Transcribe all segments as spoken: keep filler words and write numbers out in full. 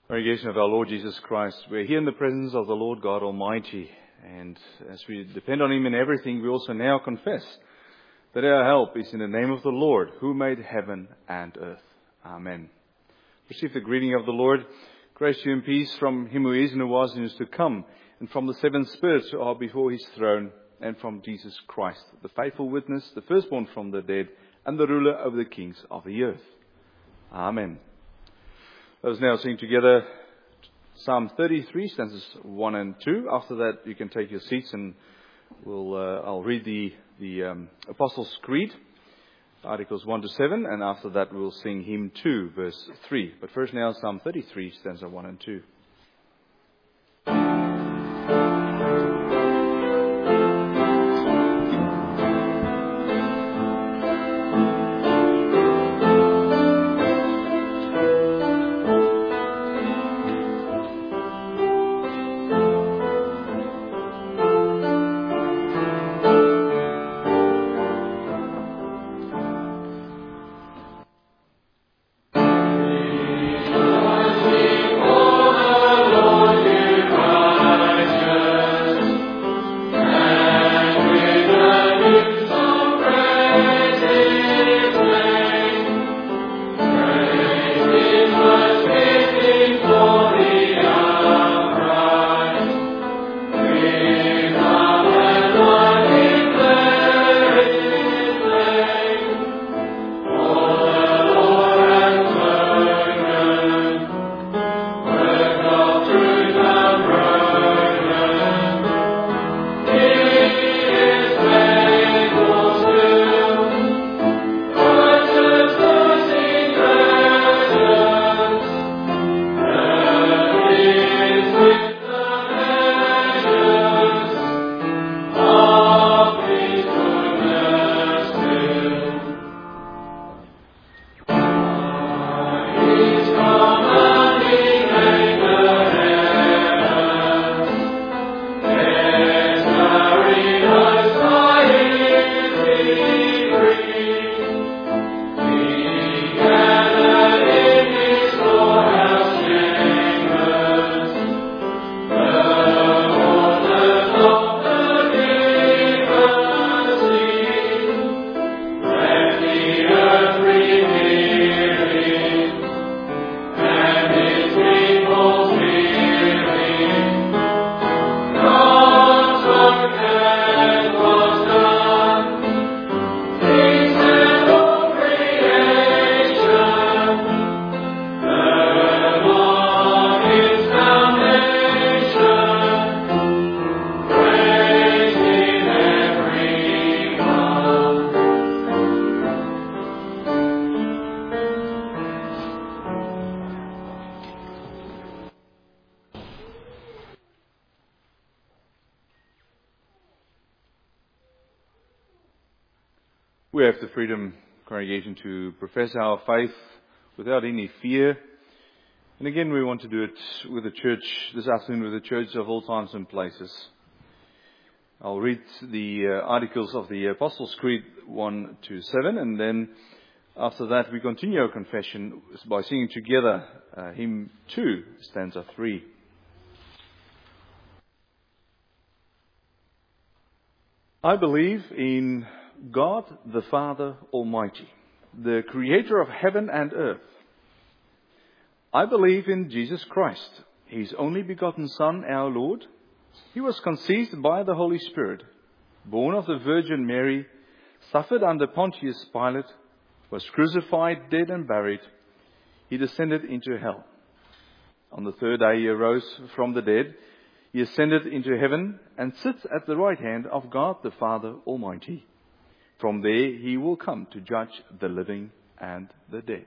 Congregation of our Lord Jesus Christ, we're here in the presence of the Lord God Almighty, and as we depend on Him in everything, we also now confess that our help is in the name of the Lord, who made heaven and earth. Amen. Receive the greeting of the Lord. Grace to you and peace from Him who is and who was and is to come, and from the seven spirits who are before His throne, and from Jesus Christ, the faithful witness, the firstborn from the dead, and the ruler over the kings of the earth. Amen. Let us now sing together Psalm thirty-three, stanzas one and two. After that, you can take your seats, and we'll uh, I'll read the the um, Apostles' Creed, articles one to seven, and after that we'll sing hymn two, verse three. But first now, Psalm thirty-three, stanza one and two. We have the freedom, congregation, to profess our faith without any fear. And again, we want to do it with the church this afternoon, with the church of all times and places. I'll read the uh, articles of the Apostles' Creed one to seven, and then after that we continue our confession by singing together uh, hymn two, stanza three. I believe in God the Father Almighty, the Creator of heaven and earth. I believe in Jesus Christ, His only begotten Son, our Lord. He was conceived by the Holy Spirit, born of the Virgin Mary, suffered under Pontius Pilate, was crucified, dead and buried. He descended into hell. On the third day He arose from the dead. He ascended into heaven and sits at the right hand of God the Father Almighty. From there He will come to judge the living and the dead.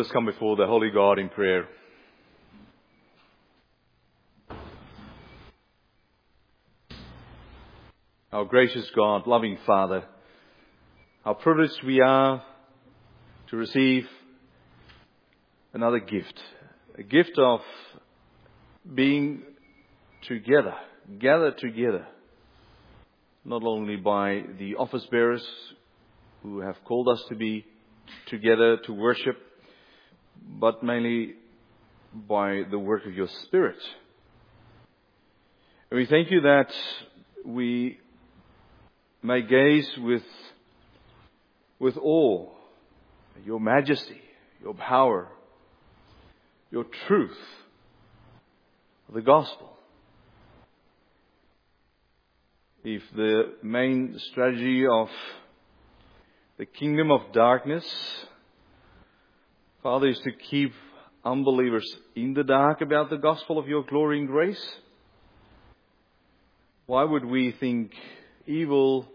us come before the Holy God in prayer. Our gracious God, loving Father, how privileged we are to receive another gift. A gift of being together, gathered together. Not only by the office bearers who have called us to be together to worship, but mainly by the work of your Spirit. And we thank you that we may gaze with, with awe at your majesty, your power, your truth, the gospel. If the main strategy of the kingdom of darkness, Father, is to keep unbelievers in the dark about the gospel of your glory and grace, why would we think evil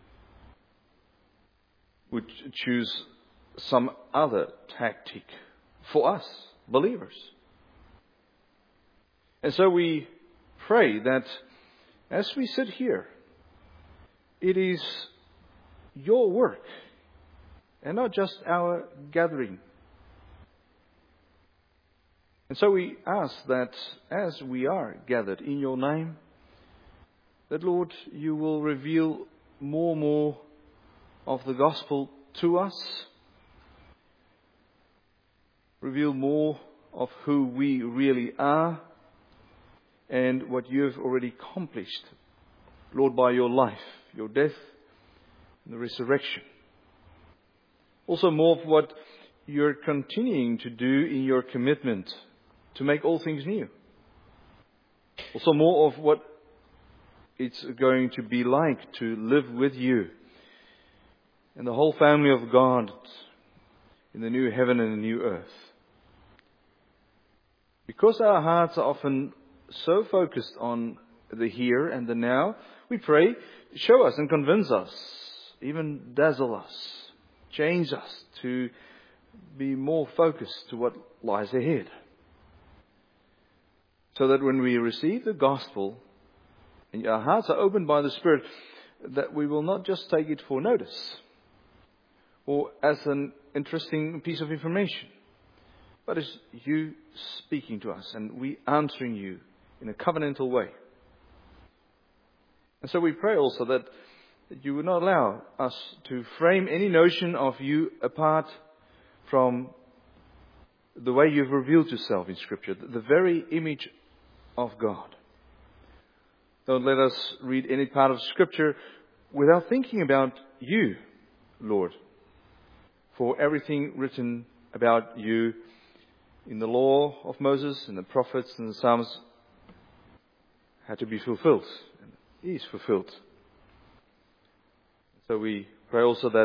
would choose some other tactic for us, believers? And so we pray that as we sit here, it is your work and not just our gathering. And so we ask that as we are gathered in your name, that, Lord, you will reveal more and more of the gospel to us. Reveal more of who we really are and what you have already accomplished, Lord, by your life, your death, and the resurrection. Also more of what you're continuing to do in your commitment to make all things new. Also more of what it's going to be like to live with you and the whole family of God in the new heaven and the new earth. Because our hearts are often so focused on the here and the now, we pray, show us and convince us, even dazzle us, change us to be more focused to what lies ahead. So that when we receive the gospel and our hearts are opened by the Spirit, that we will not just take it for notice or as an interesting piece of information, but as you speaking to us and we answering you in a covenantal way. And so we pray also that you would not allow us to frame any notion of you apart from the way you've revealed yourself in Scripture, the very image of God. Don't let us read any part of Scripture without thinking about you, Lord. For everything written about you in the law of Moses and the prophets and the Psalms had to be fulfilled. And is fulfilled. So we pray also that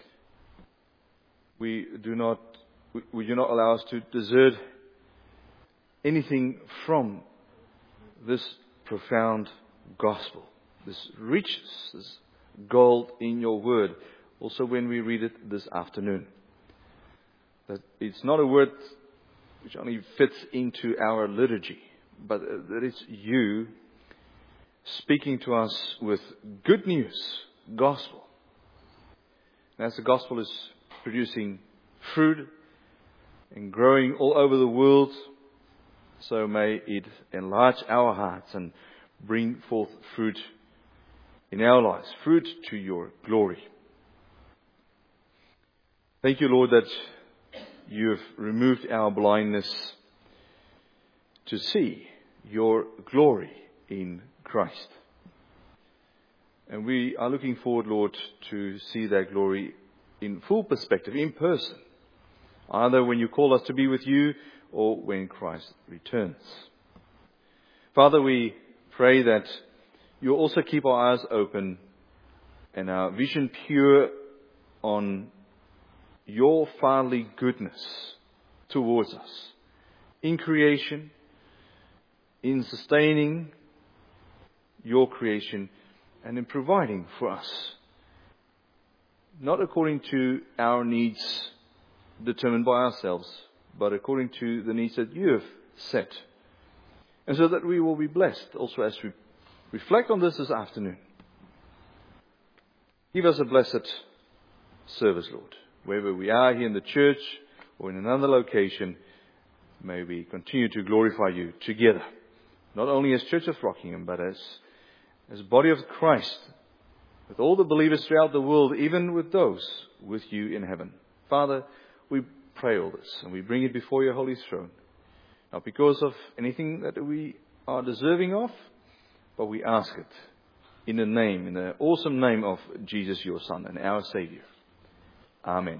we do not, we, we do not allow us to desert anything from this profound gospel, this riches, this gold in your word. Also when we read it this afternoon. That it's not a word which only fits into our liturgy, but that it's you speaking to us with good news, gospel. And as the gospel is producing fruit and growing all over the world, so may it enlarge our hearts and bring forth fruit in our lives, fruit to your glory. Thank you, Lord, that you have removed our blindness to see your glory in Christ. And we are looking forward, Lord, to see that glory in full perspective, in person, either when you call us to be with you or when Christ returns. Father, we pray that you also keep our eyes open and our vision pure on your fatherly goodness towards us in creation, in sustaining your creation, and in providing for us, not according to our needs determined by ourselves, but according to the needs that you have set. And so that we will be blessed also as we reflect on this this afternoon. Give us a blessed service, Lord. Wherever we are here in the church or in another location, may we continue to glorify you together. Not only as Church of Rockingham, but as, as body of Christ, with all the believers throughout the world, even with those with you in heaven. Father, we pray all this and we bring it before your holy throne. Not because of anything that we are deserving of, but we ask it in the name, in the awesome name of Jesus, your Son and our Savior. Amen.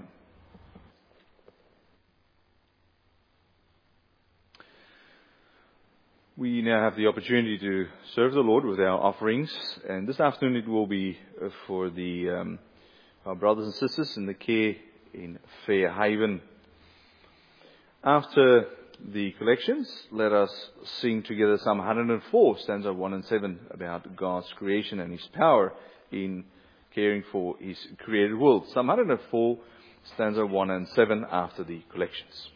We now have the opportunity to serve the Lord with our offerings, and this afternoon it will be for the um, our brothers and sisters in the care in Fairhaven. After the collections, let us sing together Psalm one hundred four, stanza one and seven, about God's creation and His power in caring for His created world. Psalm one hundred four, stanza one and seven, after the collections.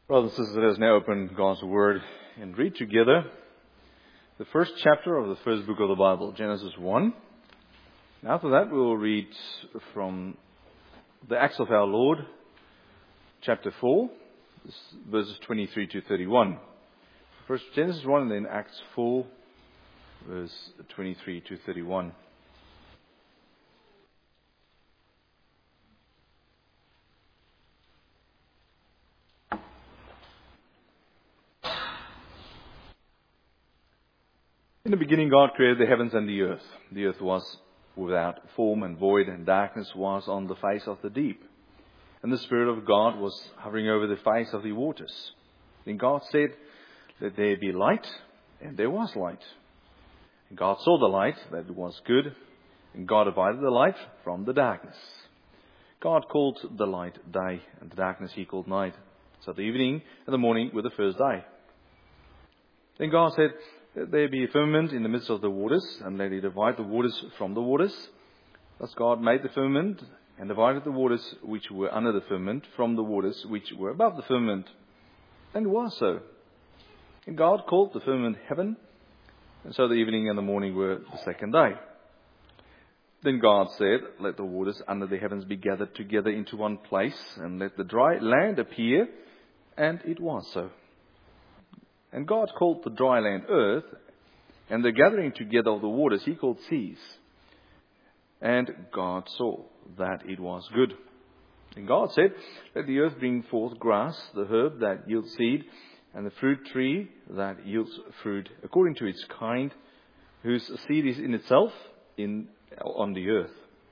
Brothers and sisters, let us now open God's Word and read together the first chapter of the first book of the Bible, Genesis one. And after that, we will read from the Acts of our Lord, chapter four, verses twenty-three to thirty-one. First Genesis one and then Acts four, verse twenty-three to thirty-one. In the beginning, God created the heavens and the earth. The earth was without form and void, and darkness was on the face of the deep. And the Spirit of God was hovering over the face of the waters. Then God said, "Let there be light," and there was light. And God saw the light, that it was good, and God divided the light from the darkness. God called the light day, and the darkness He called night. So the evening and the morning were the first day. Then God said, "Let there be a firmament in the midst of the waters, and let it divide the waters from the waters." Thus God made the firmament, and divided the waters which were under the firmament from the waters which were above the firmament. And it was so. And God called the firmament heaven, and so the evening and the morning were the second day. Then God said, "Let the waters under the heavens be gathered together into one place, and let the dry land appear." And it was so. And God called the dry land earth, and the gathering together of the waters He called seas. And God saw that it was good. And God said, "Let the earth bring forth grass, the herb that yields seed, and the fruit tree that yields fruit according to its kind, whose seed is in itself in on the earth."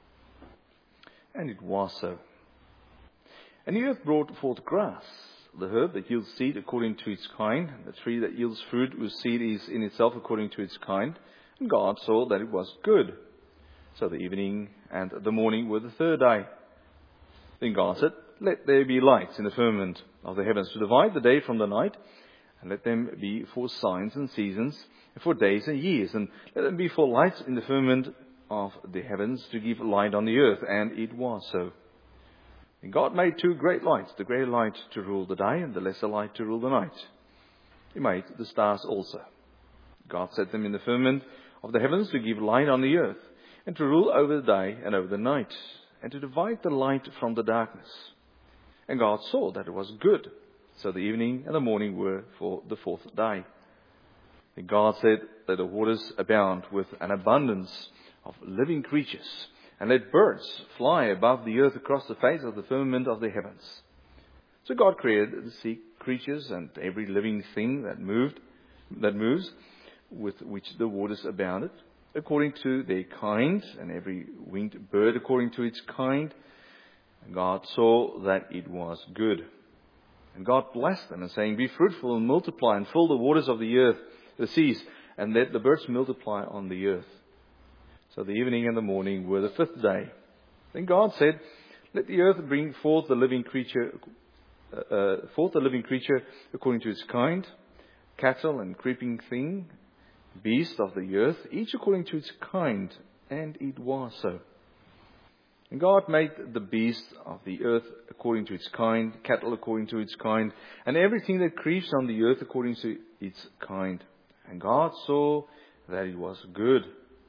And it was so. And the earth brought forth grass, the herb that yields seed according to its kind, the tree that yields fruit whose seed is in itself according to its kind. And God saw that it was good. So the evening and the morning were the third day. Then God said, "Let there be lights in the firmament of the heavens to divide the day from the night, and let them be for signs and seasons, and for days and years, and let them be for lights in the firmament of the heavens to give light on the earth." And it was so. And God made two great lights, the greater light to rule the day, and the lesser light to rule the night. He made the stars also. God set them in the firmament of the heavens to give light on the earth, and to rule over the day and over the night, and to divide the light from the darkness. And God saw that it was good. So the evening and the morning were for the fourth day. Then God said, "Let the waters abound with an abundance of living creatures, and let birds fly above the earth across the face of the firmament of the heavens." So God created the sea creatures and every living thing that moved, that moves, with which the waters abounded, according to their kind, and every winged bird according to its kind. And God saw that it was good. And God blessed them, and saying, "Be fruitful and multiply, and fill the waters of the earth, the seas, and let the birds multiply on the earth." So the evening and the morning were the fifth day. Then God said, "Let the earth bring forth the living creature, uh, forth the living creature according to its kind, cattle and creeping thing, beast of the earth, each according to its kind." And it was so. And God made the beast of the earth according to its kind, cattle according to its kind, and everything that creeps on the earth according to its kind. And God saw that it was good.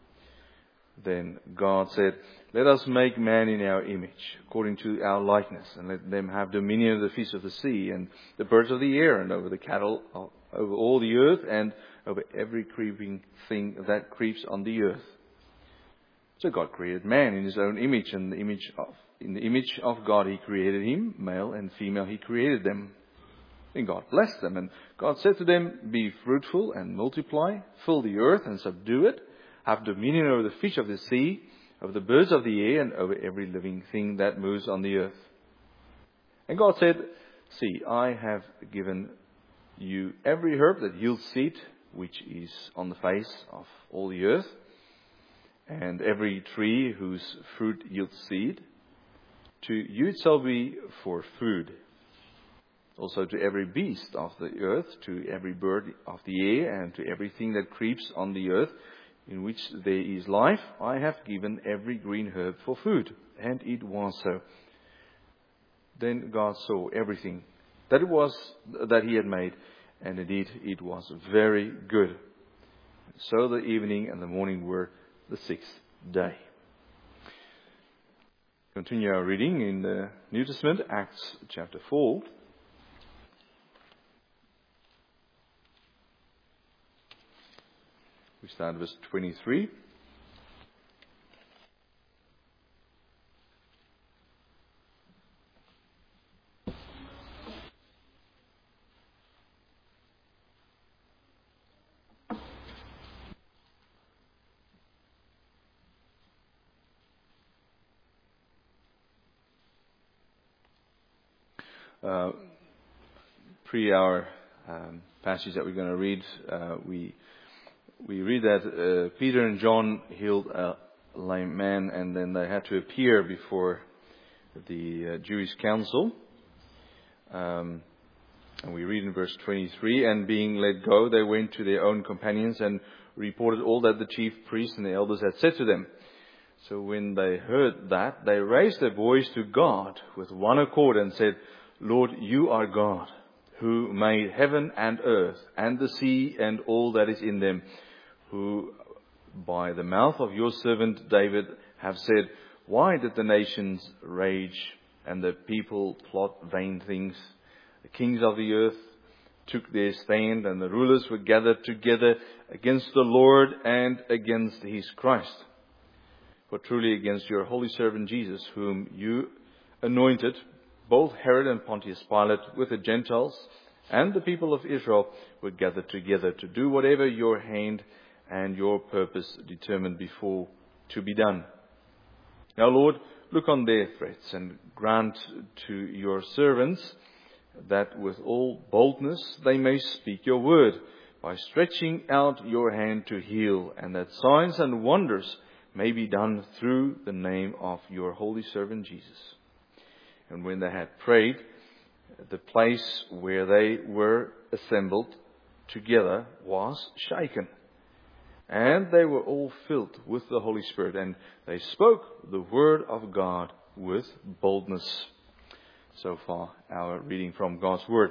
Then God said, "Let us make man in our image, according to our likeness, and let them have dominion over the fish of the sea, and the birds of the air, and over the cattle, over all the earth, and over every creeping thing that creeps on the earth." So God created man in His own image, and the image of in the image of God He created him, male and female He created them. Then God blessed them, and God said to them, "Be fruitful and multiply, fill the earth and subdue it. Have dominion over the fish of the sea, over the birds of the air, and over every living thing that moves on the earth." And God said, "See, I have given you every herb that yields seed, which is on the face of all the earth, and every tree whose fruit yields seed. To you it shall be for food. Also to every beast of the earth, to every bird of the air, and to everything that creeps on the earth, in which there is life, I have given every green herb for food." And it was so. Then God saw everything that it was that he had made, and indeed it was very good. So the evening and the morning were the sixth day. Continue our reading in the New Testament, Acts chapter four. We start verse twenty-three. Uh, pre our um, passage that we're going to read, uh, we we read that uh, Peter and John healed a lame man, and then they had to appear before the uh, Jewish council. Um, and we read in verse twenty-three, and being let go, they went to their own companions and reported all that the chief priests and the elders had said to them. So when they heard that, they raised their voice to God with one accord and said, Lord, you are God, who made heaven and earth and the sea and all that is in them, who by the mouth of your servant David have said, why did the nations rage and the people plot vain things? The kings of the earth took their stand, and the rulers were gathered together against the Lord and against his Christ. For truly against your holy servant Jesus, whom you anointed, both Herod and Pontius Pilate with the Gentiles and the people of Israel were gathered together to do whatever your hand and your purpose determined before to be done. Now, Lord, look on their threats and grant to your servants that with all boldness they may speak your word by stretching out your hand to heal, and that signs and wonders may be done through the name of your holy servant Jesus. And when they had prayed, the place where they were assembled together was shaken. And they were all filled with the Holy Spirit, and they spoke the word of God with boldness. So far, our reading from God's Word.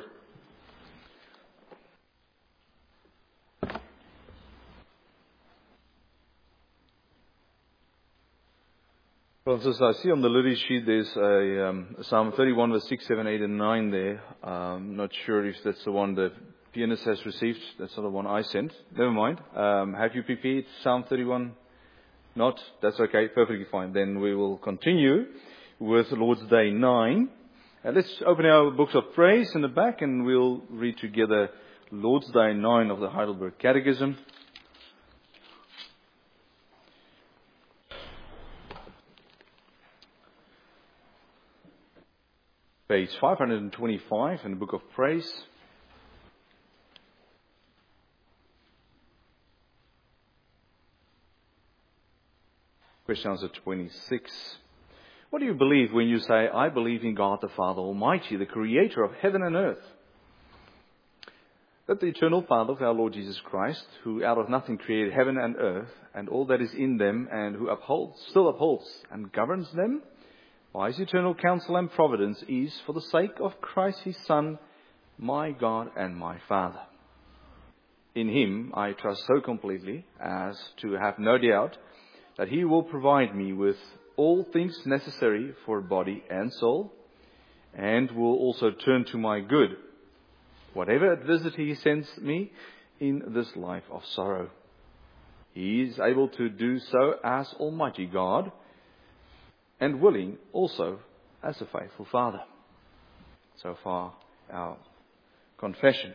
Well, as I see on the Liddy sheet, there's a um, Psalm thirty-one, verse six, seven, eight, and nine there. I'm not sure if that's the one the pianist has received. That's not the one I sent. Never mind. Um, have you prepared Psalm thirty-one? Not? That's okay. Perfectly fine. Then we will continue with Lord's Day nine. And let's open our books of praise in the back, and we'll read together Lord's Day nine of the Heidelberg Catechism. Page five hundred twenty-five in the Book of Praise. Question answer twenty-six. What do you believe when you say, I believe in God the Father Almighty, the Creator of heaven and earth? That the eternal Father of our Lord Jesus Christ, who out of nothing created heaven and earth, and all that is in them, and who upholds, still upholds and governs them, by his eternal counsel and providence, is, for the sake of Christ his Son, my God and my Father. In him I trust so completely as to have no doubt that he will provide me with all things necessary for body and soul, and will also turn to my good whatever adversity he sends me in this life of sorrow. He is able to do so as Almighty God, and willing also as a faithful Father. So far, our confession.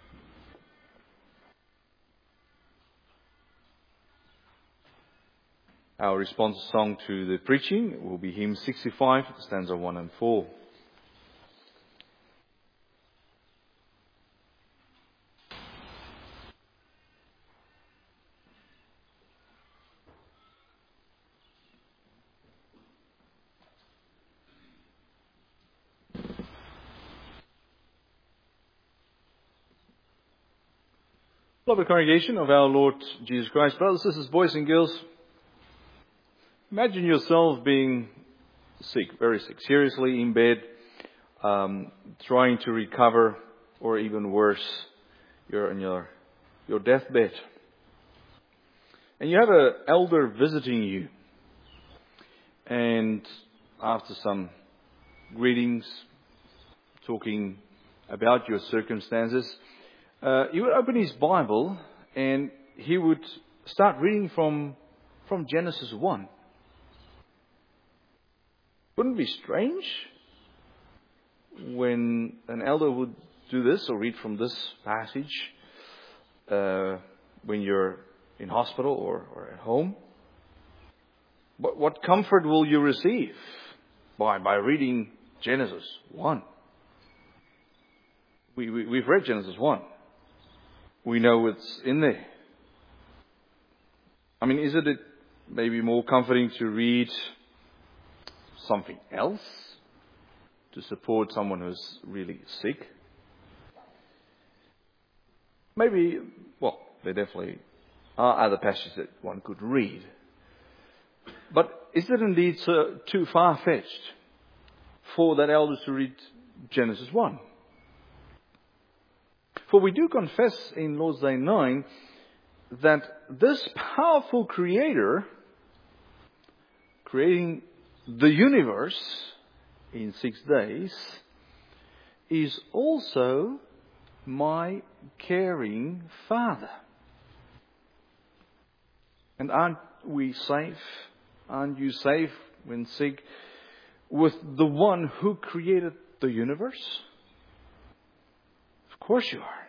Our response song to the preaching will be hymn sixty-five, stanza one and four. Beloved congregation of our Lord Jesus Christ, brothers, sisters, boys and girls, imagine yourself being sick, very sick, seriously in bed, um, trying to recover, or even worse, you're on your, your deathbed. And you have an elder visiting you. And after some greetings, talking about your circumstances, uh, he would open his Bible and he would start reading from, from Genesis one. Wouldn't it be strange when an elder would do this or read from this passage uh, when you're in hospital or, or at home? What, what comfort will you receive by, by reading Genesis one? We, we, we've read Genesis one. We know it's in there. I mean, isn't it maybe more comforting to read something else to support someone who's really sick? Maybe, well, there definitely are other passages that one could read. But is it indeed so, too far-fetched for that elder to read Genesis one? For we do confess in Lord's Day nine that this powerful Creator, creating the universe in six days, is also my caring Father. And aren't we safe? Aren't you safe when sick with the one who created the universe? Of course you are.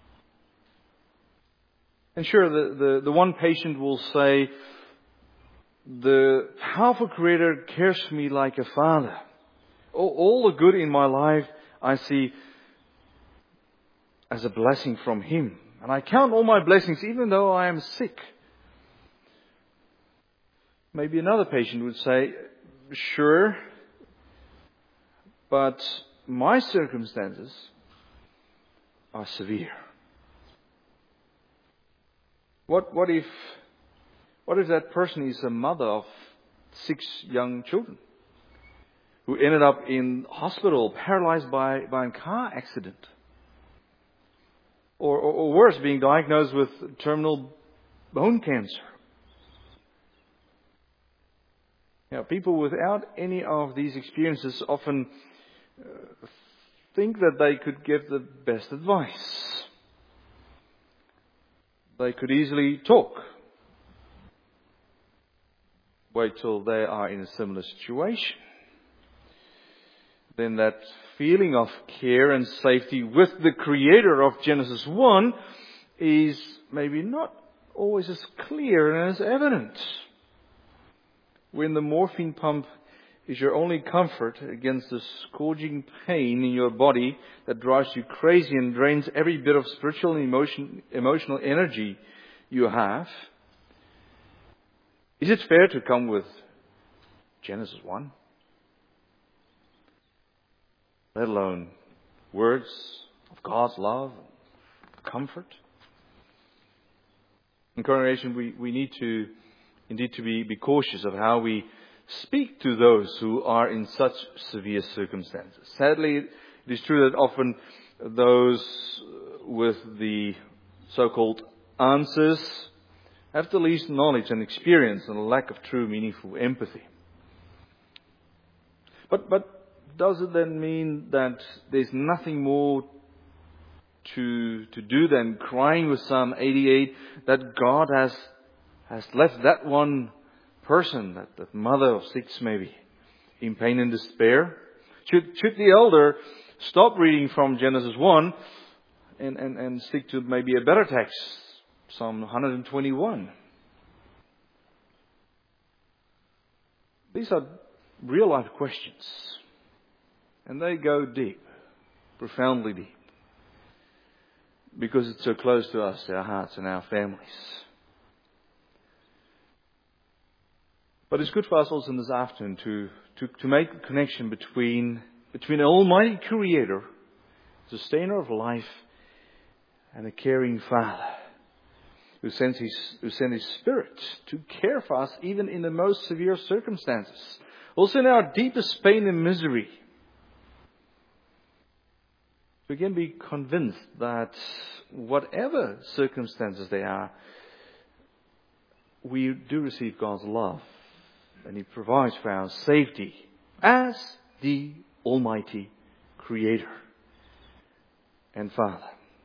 And sure, the, the, the one patient will say, the powerful Creator cares for me like a father. All, all the good in my life I see as a blessing from Him. And I count all my blessings even though I am sick. Maybe another patient would say, sure, but my circumstances are severe. What, what if, what if that person is a mother of six young children who ended up in hospital, paralyzed by, by a car accident? Or, or, or worse, being diagnosed with terminal bone cancer. Now, people without any of these experiences often uh, think that they could give the best advice. They could easily talk. Wait till they are in a similar situation. Then that feeling of care and safety with the Creator of Genesis one is maybe not always as clear and as evident. When the morphine pump is your only comfort against the scourging pain in your body that drives you crazy and drains every bit of spiritual and emotion, emotional energy you have, is it fair to come with Genesis one? Let alone words of God's love and comfort? In congregation, we, we need to indeed to be, be cautious of how we speak to those who are in such severe circumstances. Sadly, it is true that often those with the so-called answers have the least knowledge and experience and a lack of true meaningful empathy. But, but does it then mean that there's nothing more to, to do than crying with Psalm eighty-eight that God has, has left that one person, that, that mother of six maybe, in pain and despair? Should, should the elder stop reading from Genesis one and, and, and stick to maybe a better text, Psalm one twenty-one? These are real life questions. And they go deep, profoundly deep. Because it's so close to us, our hearts and our families. But it's good for us also in this afternoon to, to, to make a connection between, between an almighty Creator, sustainer of life, and a caring Father who sends his, who sent His Spirit to care for us even in the most severe circumstances. Also in our deepest pain and misery. We can be convinced that whatever circumstances they are, we do receive God's love. And He provides for our safety as the Almighty Creator and Father.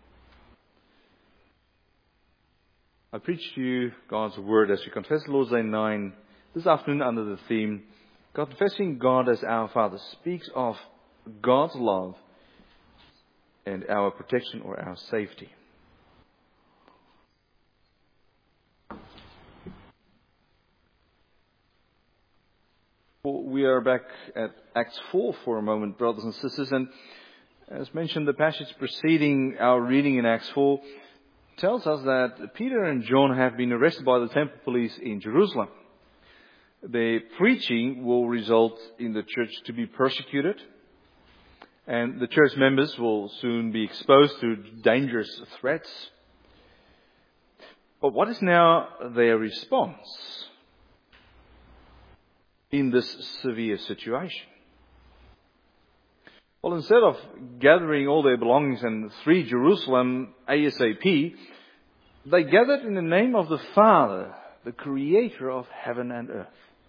I preach to you God's Word as we confess Lord's Day nine this afternoon under the theme, Confessing God as our Father speaks of God's love and our protection or our safety. Well, we are back at Acts four for a moment, brothers and sisters, and as mentioned, the passage preceding our reading in Acts four tells us that Peter and John have been arrested by the temple police in Jerusalem. Their preaching will result in the church to be persecuted, and the church members will soon be exposed to dangerous threats. But what is now their response in this severe situation? Well, instead of gathering all their belongings and flee Jerusalem ASAP, they gathered in the name of the Father, the Creator of heaven and earth.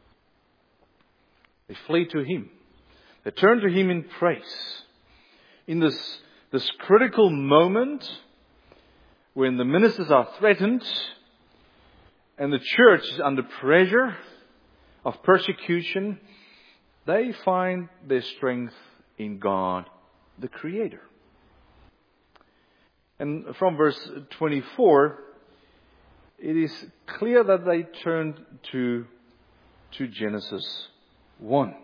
They flee to Him. They turn to Him in praise. In this, this critical moment when the ministers are threatened and the church is under pressure of persecution, they find their strength in God, the Creator. And from verse twenty-four, it is clear that they turned to, to Genesis one.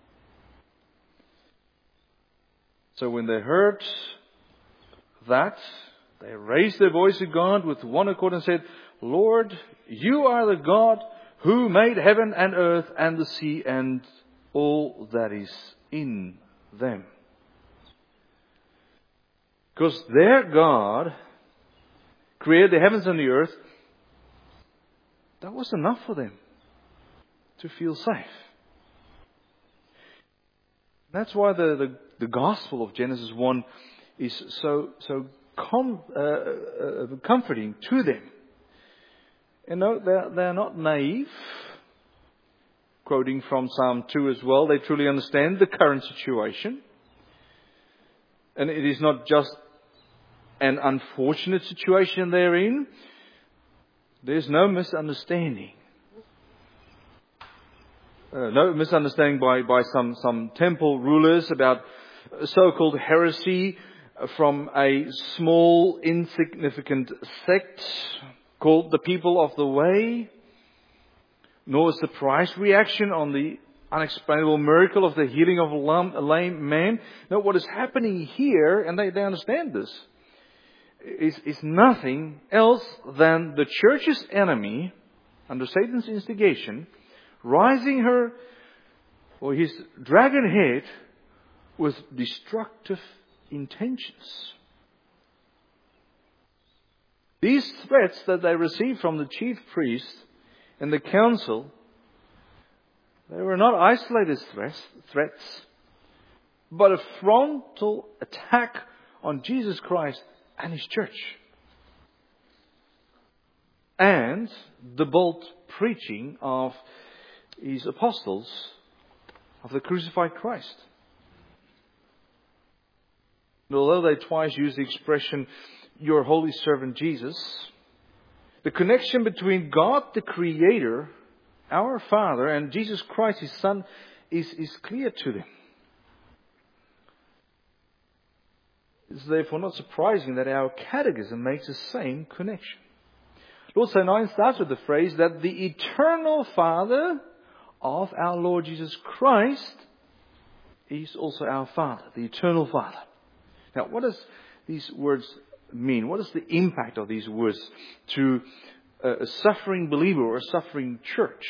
So when they heard that, they raised their voice to God with one accord and said, Lord, you are the God who made heaven and earth and the sea and all that is in them. Because their God created the heavens and the earth, that was enough for them to feel safe. That's why the, the, the Gospel of Genesis one is so so com, uh, uh, comforting to them. You know, they're, they're not naive. Quoting from Psalm two as well, they truly understand the current situation. And it is not just an unfortunate situation they're in. There's no misunderstanding. Uh, no misunderstanding by, by some, some temple rulers about so-called heresy from a small, insignificant sect called the People of the Way. Nor a surprise reaction on the unexplainable miracle of the healing of a lame man. No, what is happening here, and they, they understand this, is, is nothing else than the church's enemy, under Satan's instigation, rising her or his dragon head with destructive intentions. These threats that they received from the chief priest and the council, they were not isolated threats, threats, but a frontal attack on Jesus Christ and His church. And the bold preaching of His apostles of the crucified Christ. And although they twice used the expression, your holy servant Jesus, the connection between God the Creator, our Father, and Jesus Christ, His Son, is, is clear to them. It's therefore not surprising that our catechism makes the same connection. Lord's Day nine starts with the phrase that the eternal Father of our Lord Jesus Christ is also our Father, the eternal Father. Now, what does these words mean? What is the impact of these words to a suffering believer or a suffering church?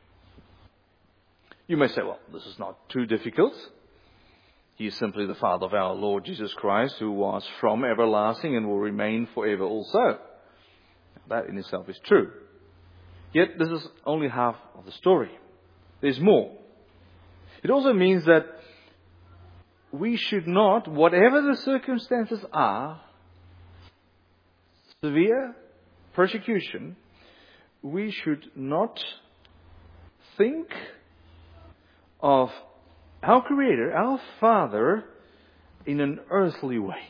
You may say, well, this is not too difficult. He is simply the Father of our Lord Jesus Christ, who was from everlasting and will remain forever also. That in itself is true. Yet this is only half of the story. There's more. It also means that we should not, whatever the circumstances are, severe persecution, we should not think of our Creator, our Father, in an earthly way.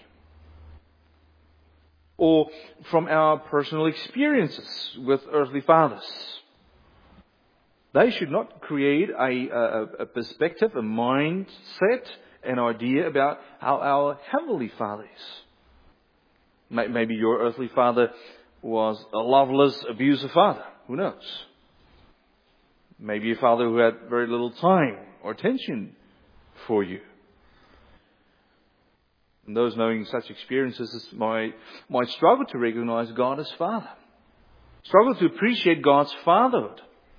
Or from our personal experiences with earthly fathers. They should not create a, a, a perspective, a mindset, an idea about how our Heavenly Father is. Maybe your earthly father was a loveless, abusive father. Who knows? Maybe a father who had very little time or attention for you. And those knowing such experiences might, might struggle to recognize God as Father. Struggle to appreciate God's fatherhood.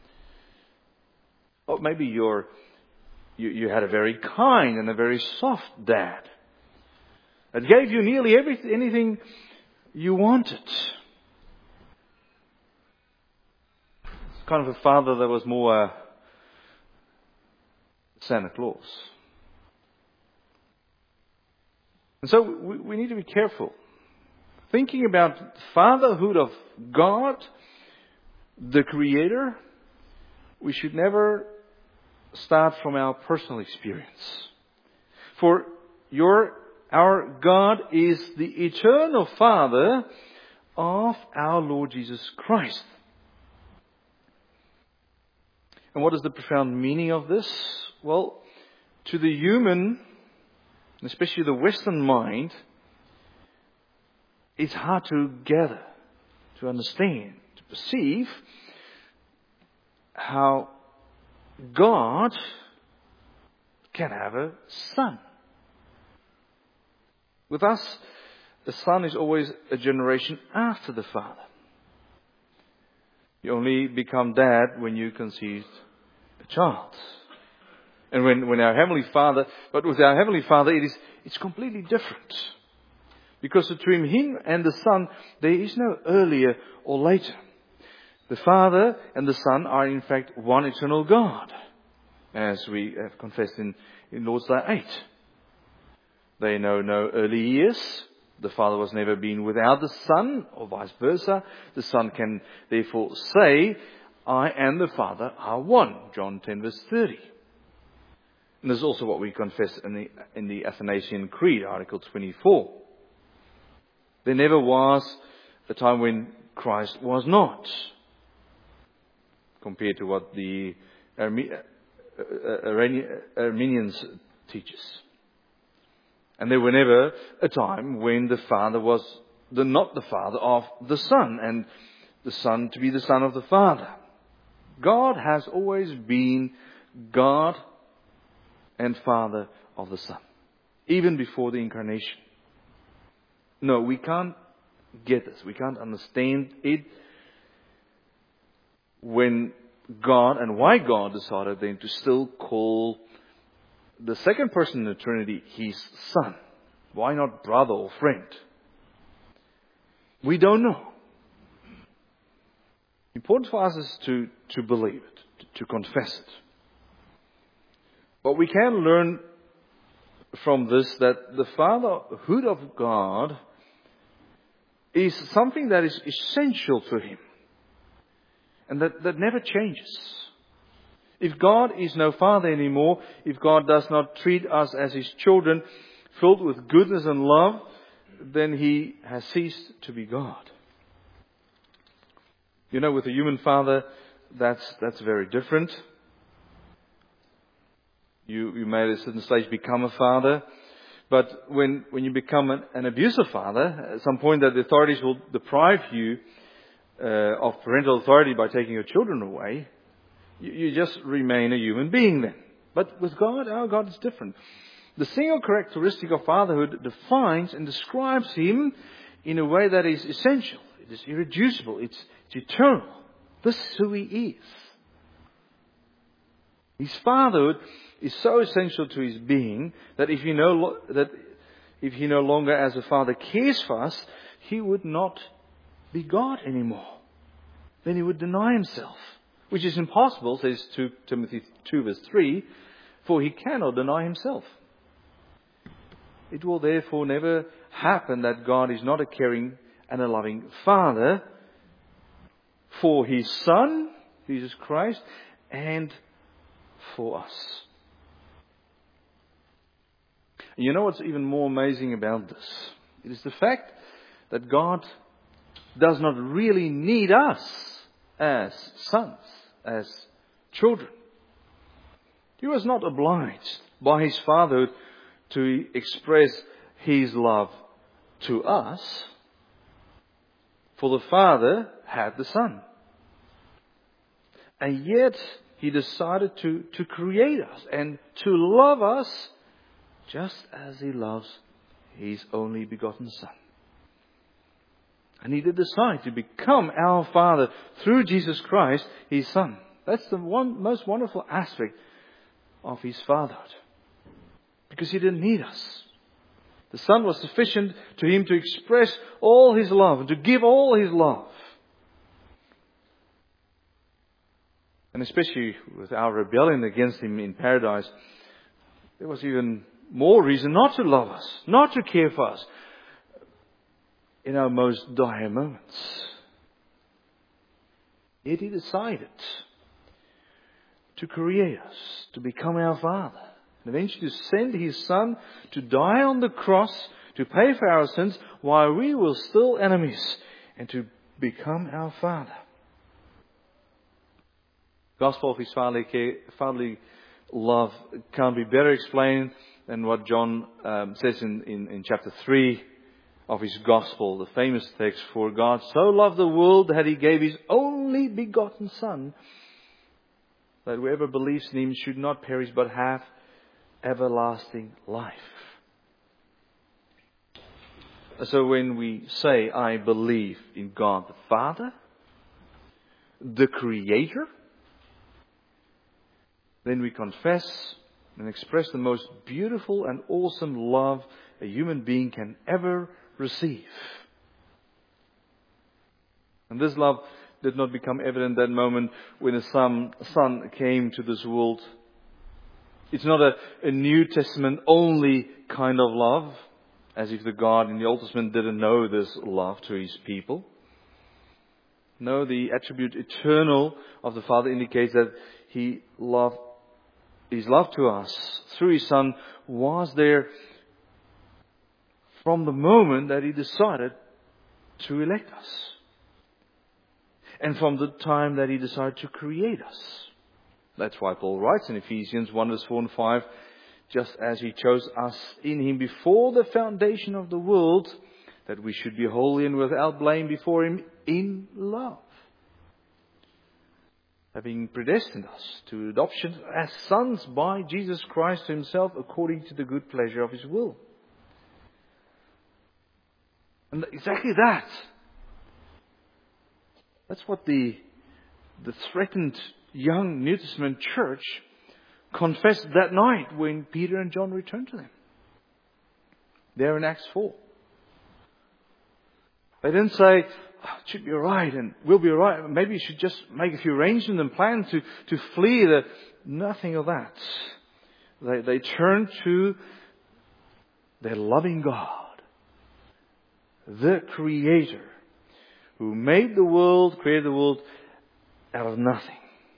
Or maybe you're, you, you had a very kind and a very soft dad that gave you nearly everything, anything you wanted. It's kind of a father that was more uh, Santa Claus. And so we, we need to be careful. Thinking about fatherhood of God, the Creator, we should never start from our personal experience. For your, our God is the eternal Father of our Lord Jesus Christ. And what is the profound meaning of this? Well, to the human, especially the Western mind, it's hard to gather, to understand, to perceive how God can have a son. With us, the son is always a generation after the father. You only become dad when you conceived a child. And when, when our Heavenly Father, but with our Heavenly Father, it is, it's completely different. Because between Him and the Son, there is no earlier or later. The Father and the Son are in fact one eternal God, as we have confessed in, in Lord's Day eight. They know no early years. The Father was never been without the Son, or vice versa. The Son can therefore say, I and the Father are one. John ten verse thirty. And this is also what we confess in the, in the Athanasian Creed, Article twenty-four. There never was a time when Christ was not, compared to what the Arminians teaches. And there were never a time when the Father was the, not the Father of the Son, and the Son to be the Son of the Father. God has always been God and Father of the Son, even before the incarnation. No, we can't get this. We can't understand it when God, and why God decided then to still call the second person in the Trinity His Son. Why not brother or friend? We don't know. Important for us is to, to believe it, to, to confess it. But we can learn from this that the fatherhood of God is something that is essential to Him. And that, that never changes. If God is no Father anymore, if God does not treat us as His children, filled with goodness and love, then He has ceased to be God. You know, with a human father, that's that's very different. You you may at a certain stage become a father. But when, when you become an, an abusive father, at some point that the authorities will deprive you uh, of parental authority by taking your children away, you, you just remain a human being then. But with God, our God is different. The single characteristic of fatherhood defines and describes Him in a way that is essential. It is irreducible. It's, it's eternal. This is who He is. His fatherhood is so essential to His being that if He no that if He no longer as a Father cares for us, He would not be God anymore. Then He would deny Himself, which is impossible, says Timothy two verse three, for He cannot deny Himself. It will therefore never happen that God is not a caring and a loving Father for His Son, Jesus Christ, and for us. And you know what's even more amazing about this? It is the fact that God does not really need us as sons, as children. He was not obliged by His fatherhood to express His love to us, for the Father had the Son. And yet He decided to, to create us and to love us just as He loves His only begotten Son. And He did decide to become our Father through Jesus Christ, His Son. That's the one most wonderful aspect of His fatherhood. Because He didn't need us. The Son was sufficient to Him to express all His love and to give all His love. And especially with our rebellion against Him in paradise, there was even more reason not to love us, not to care for us in our most dire moments. Yet He decided to create us, to become our Father. And eventually to send His Son to die on the cross, to pay for our sins while we were still enemies, and to become our Father. The gospel of His fatherly, care, fatherly love can't be better explained than what John um, says in, in, in chapter three of his gospel, the famous text, "For God so loved the world that He gave His only begotten Son, that whoever believes in Him should not perish but have everlasting life." So when we say, "I believe in God the Father, the Creator," then we confess and express the most beautiful and awesome love a human being can ever receive. And this love did not become evident that moment when the Son, son came to this world. It's not a, a New Testament only kind of love, as if the God in the Old Testament didn't know this love to His people. No, the attribute eternal of the Father indicates that He loved, His love to us through His Son was there from the moment that He decided to elect us. And from the time that He decided to create us. That's why Paul writes in Ephesians one verse four and five, "Just as He chose us in Him before the foundation of the world, that we should be holy and without blame before Him in love, having predestined us to adoption as sons by Jesus Christ to Himself, according to the good pleasure of His will." And exactly that. That's what the, the threatened young New Testament church confessed that night when Peter and John returned to them. There in Acts four. They didn't say, "Oh, it should be alright and we'll be alright. Maybe you should just make a few arrangements and plans to, to flee." The, nothing of that. They, they turned to their loving God, the Creator, who made the world, created the world out of nothing.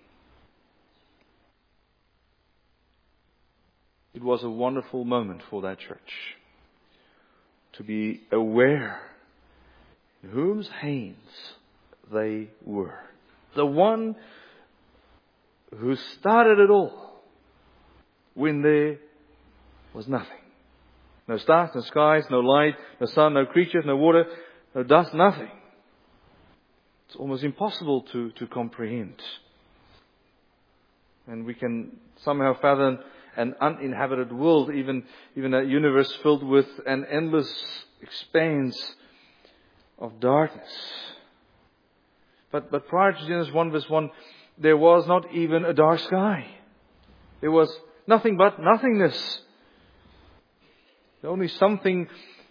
It was a wonderful moment for that church to be aware in whose hands they were. The one who started it all when there was nothing. No stars, no skies, no light, no sun, no creatures, no water, no dust, nothing. It's almost impossible to, to comprehend. And we can somehow fathom an uninhabited world, even, even a universe filled with an endless expanse of darkness. But, but prior to Genesis one verse one, there was not even a dark sky. There was nothing but nothingness. The only something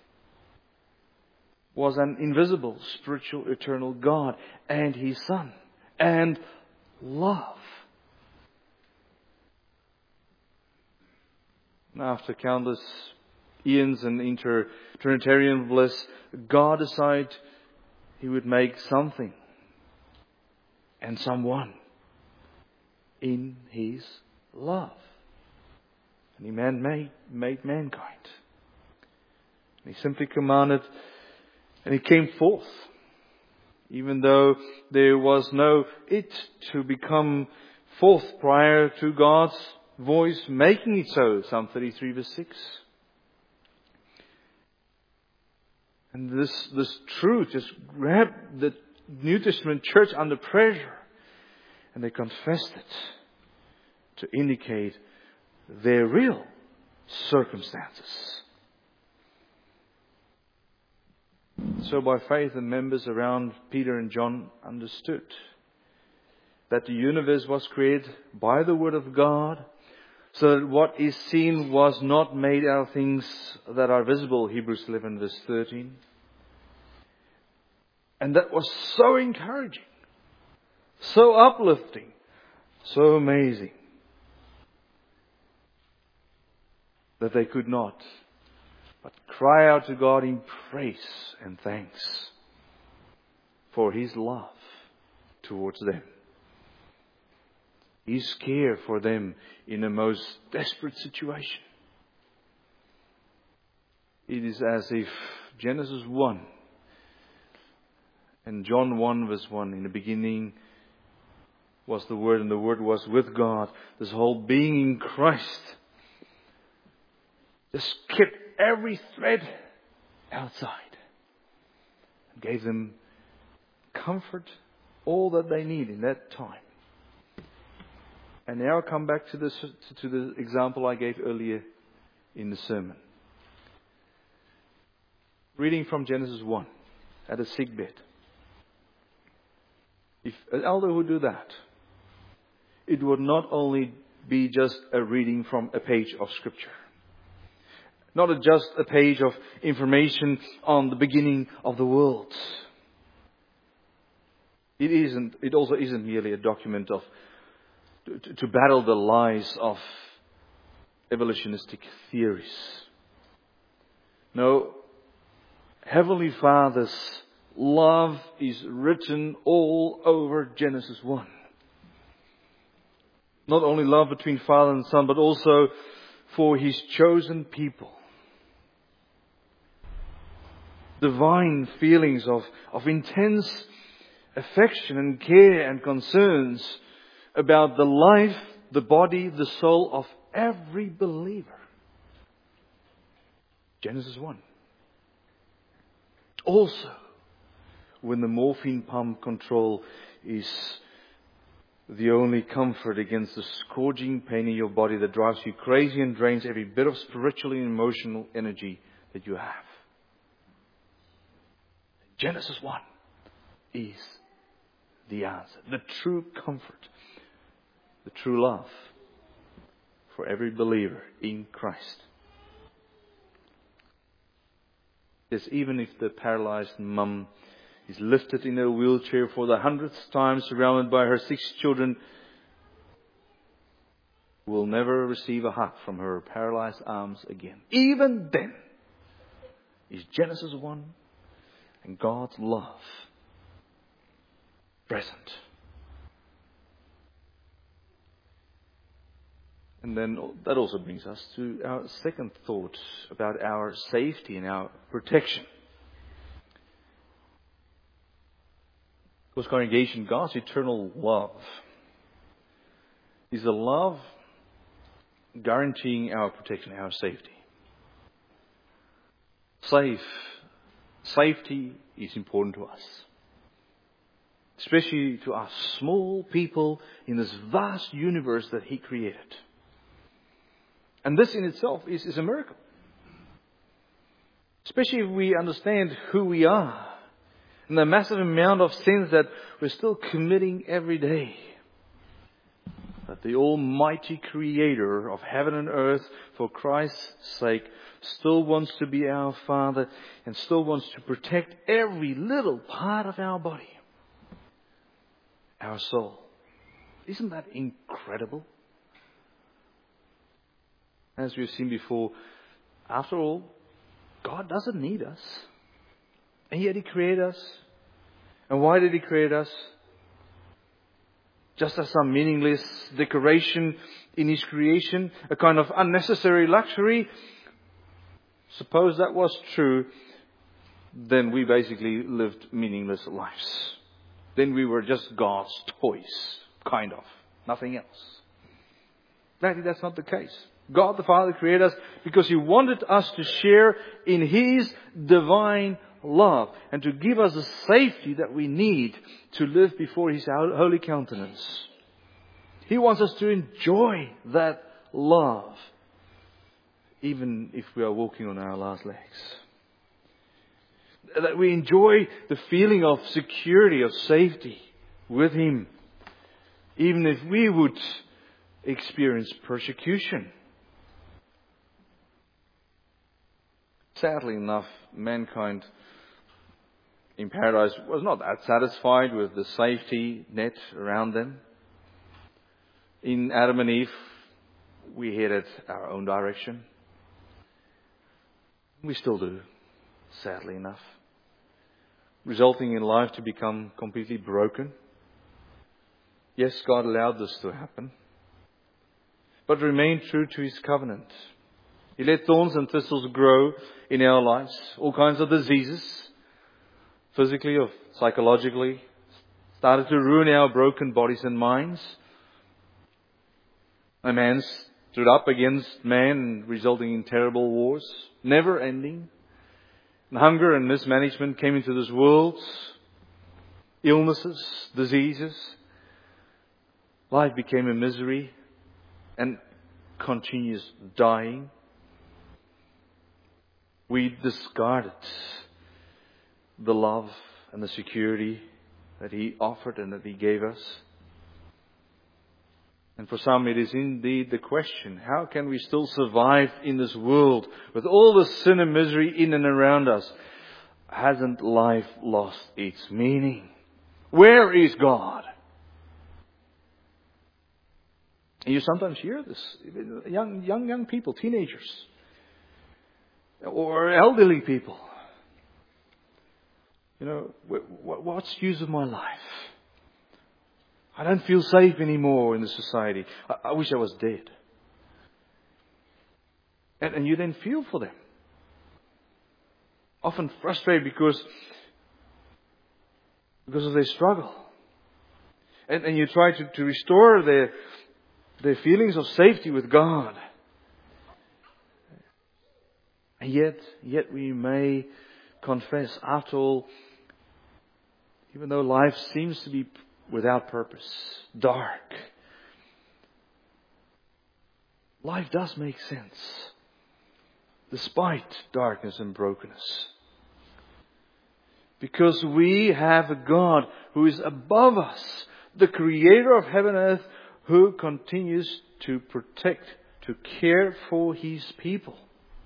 was an invisible, spiritual, eternal God and His Son and love. After countless eons and inter Trinitarian bliss, God decided He would make something and someone in His love. And He man made, made mankind. And He simply commanded, and He came forth. Even though there was no it to become forth prior to God's voice making it so. Psalm thirty-three verse six. And this, this truth just grabbed the New Testament church under pressure. And they confessed it to indicate their real circumstances. So by faith, the members around Peter and John understood that the universe was created by the Word of God, so that what is seen was not made out of things that are visible, Hebrews eleven verse thirteen. And that was so encouraging, so uplifting, so amazing, that they could not but cry out to God in praise and thanks for His love towards them. His care for them in a most desperate situation. It is as if Genesis one and John one verse one, in the beginning was the Word, and the Word was with God. This whole being in Christ just kept every thread outside and gave them comfort, all that they need in that time. And now I come back to this, to the example I gave earlier in the sermon. Reading from Genesis one at a sick bed. If an elder would do that, it would not only be just a reading from a page of Scripture. Not a just a page of information on the beginning of the world. It isn't. It also isn't merely a document of to, to battle the lies of evolutionistic theories. No, Heavenly Father's love is written all over Genesis one. Not only love between Father and Son, but also for His chosen people. Divine feelings of, of intense affection and care and concerns about the life, the body, the soul of every believer. Genesis one. Also, when the morphine pump control is the only comfort against the scourging pain in your body that drives you crazy and drains every bit of spiritual and emotional energy that you have. Genesis one is the answer. The true comfort. The true love for every believer in Christ. Yes, even if the paralyzed mum is lifted in a wheelchair for the hundredth time, surrounded by her six children, will never receive a hug from her paralyzed arms again. Even then is Genesis one and God's love present. And then that also brings us to our second thought about our safety and our protection. Because congregation, God's eternal love is a love guaranteeing our protection, our safety. Safe, safety is important to us. Especially to us small people in this vast universe that He created. And this in itself is, is a miracle. Especially if we understand who we are. And the massive amount of sins that we're still committing every day. That the Almighty Creator of heaven and earth, for Christ's sake, still wants to be our Father and still wants to protect every little part of our body. Our soul. Isn't that incredible? As we've seen before, after all, God doesn't need us. And yet He created us. And why did He create us? Just as some meaningless decoration in His creation, a kind of unnecessary luxury. Suppose that was true, then we basically lived meaningless lives. Then we were just God's toys, kind of. Nothing else. Gladly, that's not the case. God the Father created us because He wanted us to share in His divine love and to give us the safety that we need to live before His holy countenance. He wants us to enjoy that love, even if we are walking on our last legs. That we enjoy the feeling of security, of safety with Him, even if we would experience persecution. Sadly enough, mankind in paradise was not that satisfied with the safety net around them. In Adam and Eve, we headed our own direction. We still do, sadly enough. Resulting in life to become completely broken. Yes, God allowed this to happen. But remained true to His covenant. He let thorns and thistles grow in our lives. All kinds of diseases. Physically or psychologically. Started to ruin our broken bodies and minds. A man stood up against man, resulting in terrible wars. Never ending. And hunger and mismanagement came into this world. Illnesses, diseases. Life became a misery and continues dying. We discarded the love and the security that He offered and that He gave us. And for some it is indeed the question, how can we still survive in this world with all the sin and misery in and around us? Hasn't life lost its meaning? Where is God? And you sometimes hear this, young, young, young people, teenagers, or elderly people. You know, what's the use of my life? I don't feel safe anymore in the society. I, I wish I was dead. And, and you then feel for them. Often frustrated because, because of their struggle. And, and you try to, to restore their, their feelings of safety with God. And yet, yet we may confess, after all, even though life seems to be without purpose, dark, life does make sense, despite darkness and brokenness. Because we have a God who is above us, the Creator of heaven and earth, who continues to protect, to care for His people.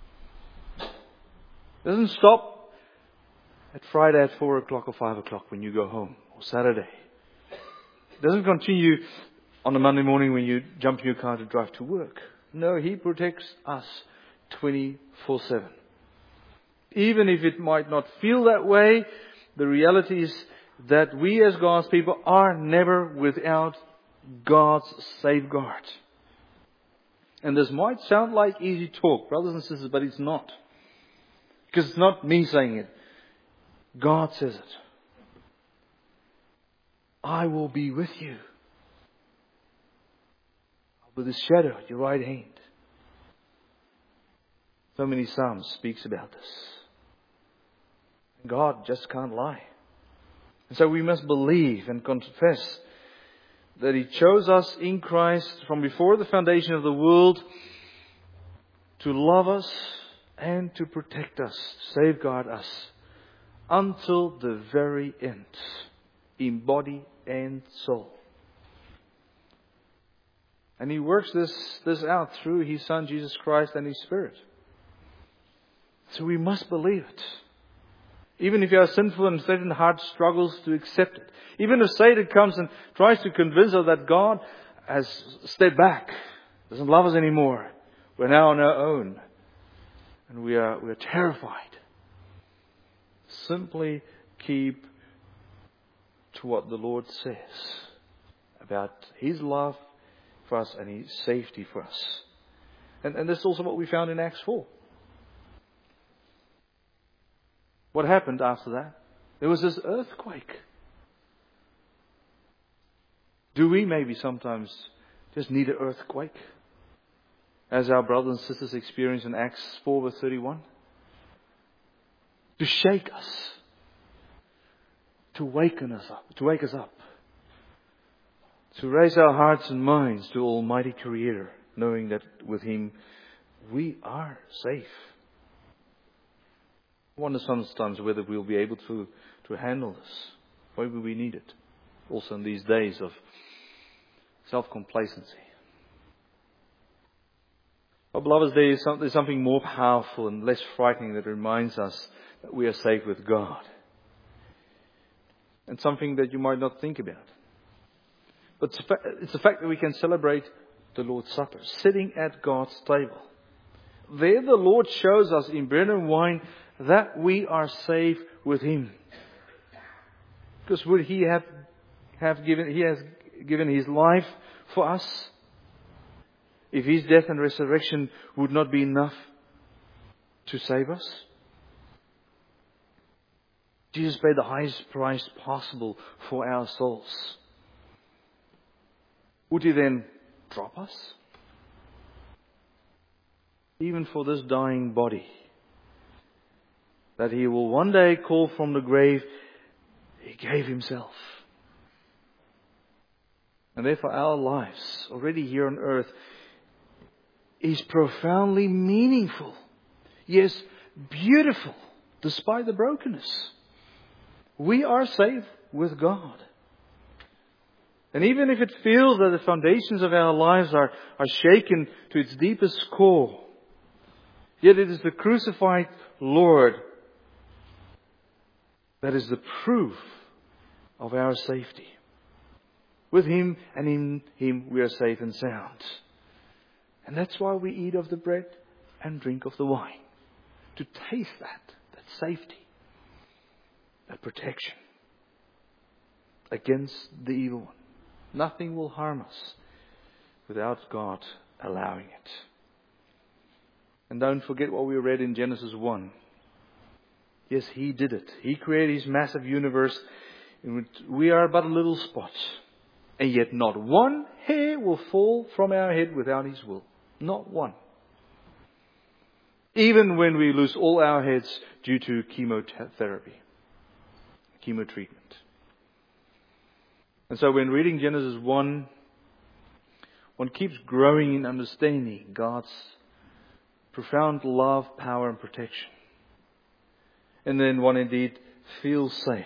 Doesn't stop at Friday at four o'clock or five o'clock when you go home, or Saturday. It doesn't continue on a Monday morning when you jump in your car to drive to work. No, He protects us twenty-four seven. Even if it might not feel that way, the reality is that we as God's people are never without God's safeguard. And this might sound like easy talk, brothers and sisters, but it's not. Because it's not me saying it. God says it. I will be with you. With His shadow at your right hand. So many Psalms speaks about this. God just can't lie. And so we must believe and confess that He chose us in Christ from before the foundation of the world to love us and to protect us, safeguard us until the very end, in body and soul. And He works this, this out through His Son Jesus Christ and His Spirit. So we must believe it. Even if you are sinful and Satan's heart struggles to accept it. Even if Satan comes and tries to convince us that God has stepped back, doesn't love us anymore. We're now on our own. And we are, we are terrified. Simply keep to what the Lord says about His love for us and His safety for us. And, and this is also what we found in Acts four. What happened after that? There was this earthquake. Do we maybe sometimes just need an earthquake? As our brothers and sisters experience in Acts four verse thirty-one? To shake us. To waken us up. To wake us up. To raise our hearts and minds to Almighty Creator, knowing that with Him we are safe. I wonder sometimes whether we'll be able to, to handle this. Maybe we need it. Also in these days of self-complacency. But beloveds, there is some, there's something more powerful and less frightening that reminds us that we are safe with God. And something that you might not think about. But it's the fact that we can celebrate the Lord's Supper, sitting at God's table. There the Lord shows us in bread and wine that we are safe with Him. Because would He have, have given, He has given His life for us? If His death and resurrection would not be enough to save us? Jesus paid the highest price possible for our souls. Would He then drop us? Even for this dying body that He will one day call from the grave, He gave Himself. And therefore our lives, already here on earth, is profoundly meaningful. Yes, beautiful, despite the brokenness. We are safe with God. And even if it feels that the foundations of our lives are, are shaken to its deepest core, yet it is the crucified Lord that is the proof of our safety. With Him and in Him we are safe and sound. And that's why we eat of the bread and drink of the wine. To taste that, that safety, that protection against the evil one. Nothing will harm us without God allowing it. And don't forget what we read in Genesis one. Yes, He did it. He created His massive universe in which we are but a little spot. And yet not one hair will fall from our head without His will. Not one. Even when we lose all our heads due to chemotherapy. Chemo treatment. And so when reading Genesis one, one keeps growing in understanding God's profound love, power and protection. And then one indeed feels safe.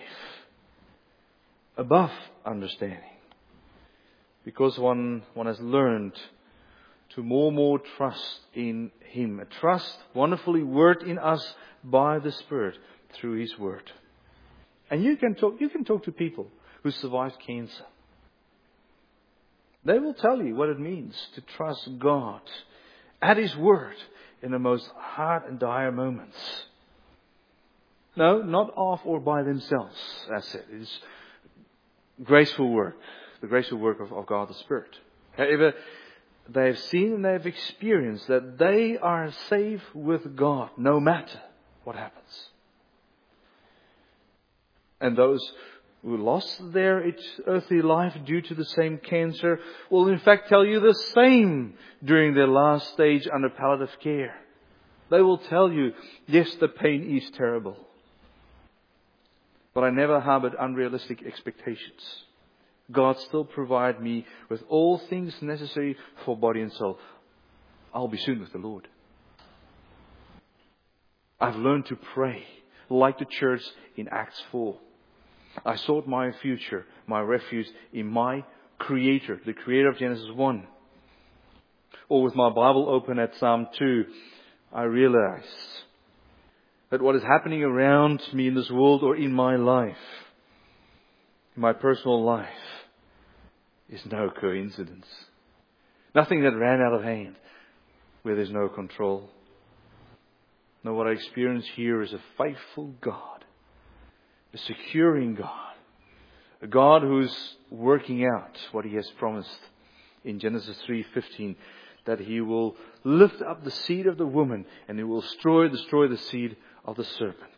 Above understanding. Because one, one has learned to more and more trust in Him. A trust wonderfully worked in us by the Spirit through His Word. And you can talk, you can talk to people who survived cancer. They will tell you what it means to trust God at His Word in the most hard and dire moments. No, not of or by themselves, as said. It is graceful work, the graceful work of, of God the Spirit. However, they have seen and they have experienced that they are safe with God no matter what happens. And those who lost their earthly life due to the same cancer will in fact tell you the same during their last stage under palliative care. They will tell you, yes, the pain is terrible. But I never harbored unrealistic expectations. God still provided me with all things necessary for body and soul. I'll be soon with the Lord. I've learned to pray like the church in Acts four. I sought my future, my refuge in my Creator, the Creator of Genesis one. Or with my Bible open at Psalm two, I realize that what is happening around me in this world or in my life, in my personal life, is no coincidence. Nothing that ran out of hand where there's no control. No, what I experience here is a faithful God a securing God, a God who's working out what He has promised in Genesis three fifteen, that He will lift up the seed of the woman and He will destroy, destroy the seed of the serpent.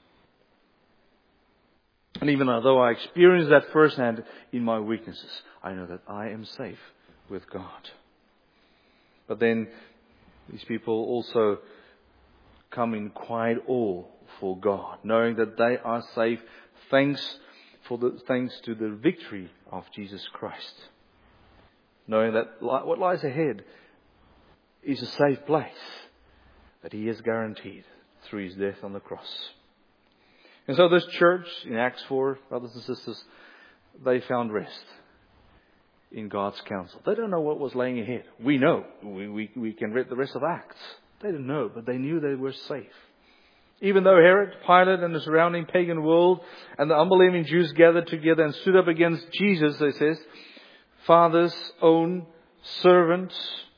And even though I experience that firsthand in my weaknesses, I know that I am safe with God. But then these people also come in quiet awe for God, knowing that they are safe thanks for the thanks to the victory of Jesus Christ. Knowing that what lies ahead is a safe place that He has guaranteed through His death on the cross. And so this church in Acts four, brothers and sisters, they found rest in God's counsel. They don't know what was laying ahead. We know. We, we, we can read the rest of Acts. They didn't know, but they knew they were safe. Even though Herod, Pilate, and the surrounding pagan world and the unbelieving Jews gathered together and stood up against Jesus, it says, Father's own servants,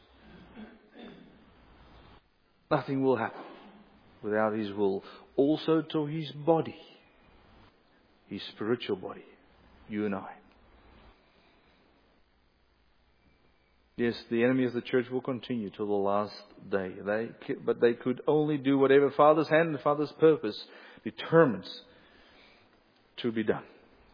nothing will happen without His will. Also to His body, His spiritual body, you and I. Yes, the enemy of the church will continue till the last day. They, but they could only do whatever Father's hand and Father's purpose determines to be done.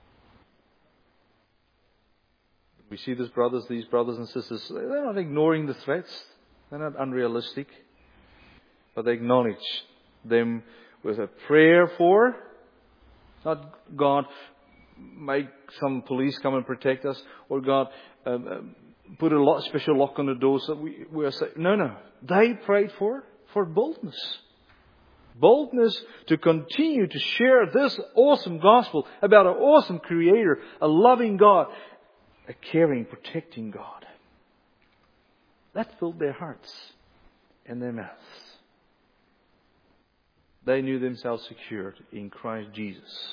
We see these brothers, these brothers and sisters, they're not ignoring the threats. They're not unrealistic. But they acknowledge them with a prayer for, not God, make some police come and protect us, or God, um, um, put a lot, special lock on the door so we, we are safe. No, no. They prayed for, for boldness. Boldness to continue to share this awesome gospel about an awesome Creator, a loving God, a caring, protecting God. That filled their hearts and their mouths. They knew themselves secured in Christ Jesus.